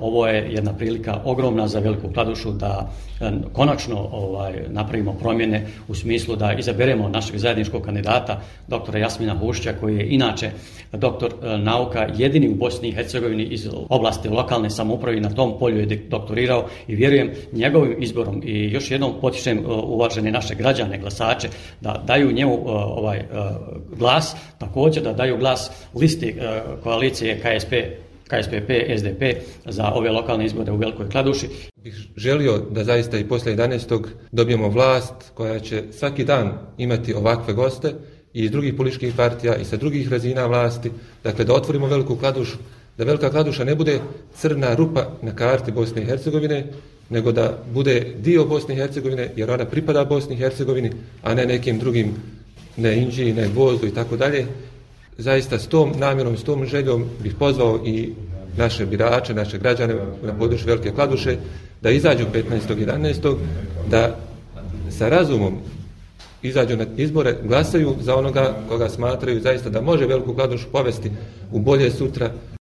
Ovo je jedna prilika ogromna za Veliku Kladušu da konačno napravimo promjene u smislu da izaberemo našeg zajedničkog kandidata, doktora Jasmina Hušća, koji je inače doktor nauka, jedini u Bosni i Hercegovini iz oblasti lokalne samouprave, na tom polju je doktorirao i vjerujem njegovim izborom i još jednom potičem uvažene naše građane, glasače, da daju njemu glas, također da daju glas listi koalicije KSPP, SDP za ove lokalne izbore u Velikoj Kladuši. Bih želio da zaista i poslije 11. dobijemo vlast koja će svaki dan imati ovakve goste i iz drugih političkih partija i sa drugih razina vlasti, dakle da otvorimo Veliku Kladušu, da Velika Kladuša ne bude crna rupa na karti Bosne i Hercegovine, nego da bude dio Bosne i Hercegovine, jer ona pripada Bosni i Hercegovini, a ne nekim drugim, ne Inđiji, ne Gvozdu i tako dalje. Zaista s tom namjerom, s tom željom bih pozvao i naše birače, naše građane na području Velike Kladuše da izađu 15.11. da sa razumom izađu na izbore, glasaju za onoga koga smatraju zaista da može Veliku Kladušu povesti u bolje sutra.